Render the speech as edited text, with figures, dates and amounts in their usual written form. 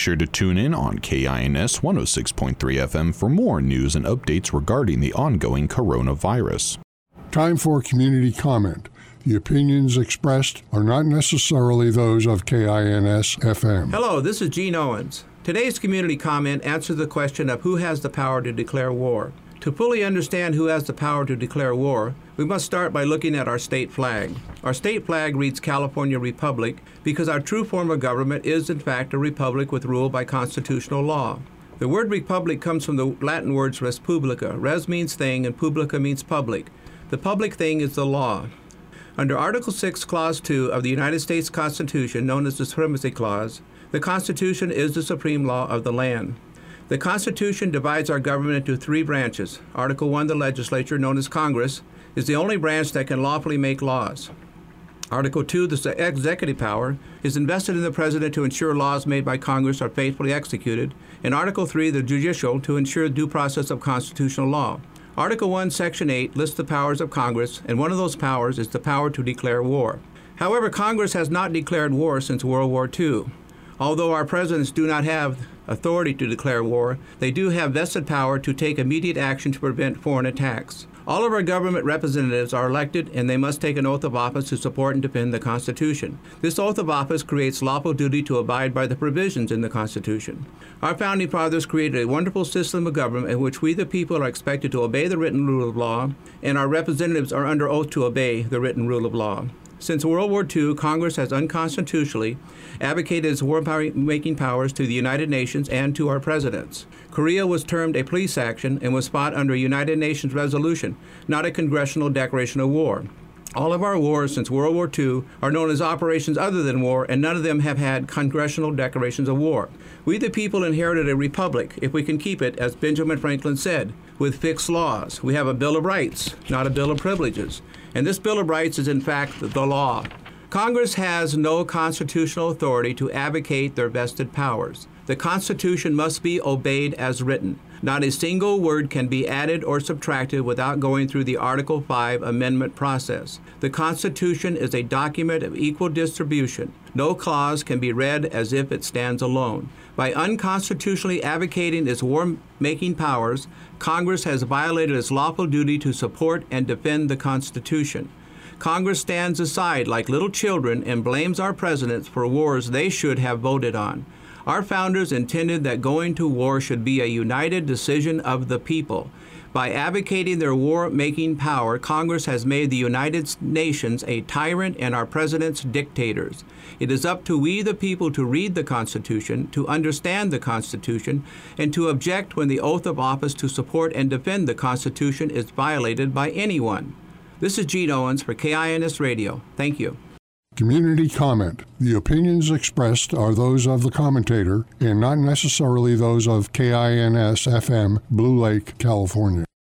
sure to tune in on KINS 106.3 FM for more news and updates regarding the ongoing coronavirus. Time for community comment. The opinions expressed are not necessarily those of KINS FM. Hello, this is Gene Owens. Today's community comment answers the question of who has the power to declare war. To fully understand who has the power to declare war, we must start by looking at our state flag. Our state flag reads California Republic because our true form of government is in fact a republic with rule by constitutional law. The word republic comes from the Latin words res publica. Res means thing and publica means public. The public thing is the law. Under Article 6, Clause 2 of the United States Constitution, known as the Supremacy Clause, the Constitution is the supreme law of the land. The Constitution divides our government into three branches. Article 1, the legislature, known as Congress, is the only branch that can lawfully make laws. Article 2, the executive power, is invested in the President to ensure laws made by Congress are faithfully executed. And Article 3, the judicial, to ensure due process of constitutional law. Article 1, Section 8 lists the powers of Congress, and one of those powers is the power to declare war. However, Congress has not declared war since World War II. Although our presidents do not have authority to declare war, they do have vested power to take immediate action to prevent foreign attacks. All of our government representatives are elected, and they must take an oath of office to support and defend the Constitution. This oath of office creates lawful duty to abide by the provisions in the Constitution. Our founding fathers created a wonderful system of government in which we the people are expected to obey the written rule of law, and our representatives are under oath to obey the written rule of law. Since World War II, Congress has unconstitutionally advocated its war-making powers to the United Nations and to our presidents. Korea was termed a police action and was fought under a United Nations resolution, not a congressional declaration of war. All of our wars since World War II are known as operations other than war, and none of them have had congressional declarations of war. We the people inherited a republic, if we can keep it, as Benjamin Franklin said, with fixed laws. We have a Bill of Rights, not a Bill of Privileges. And this Bill of Rights is in fact the law. Congress has no constitutional authority to advocate their vested powers. The Constitution must be obeyed as written. Not a single word can be added or subtracted without going through the Article 5 amendment process. The Constitution is a document of equal distribution. No clause can be read as if it stands alone. By unconstitutionally advocating its war-making powers, Congress has violated its lawful duty to support and defend the Constitution. Congress stands aside like little children and blames our presidents for wars they should have voted on. Our founders intended that going to war should be a united decision of the people. By advocating their war-making power, Congress has made the United Nations a tyrant and our presidents dictators. It is up to we the people to read the Constitution, to understand the Constitution, and to object when the oath of office to support and defend the Constitution is violated by anyone. This is Gene Owens for KINS Radio. Thank you. Community comment. The opinions expressed are those of the commentator and not necessarily those of KINS FM, Blue Lake, California.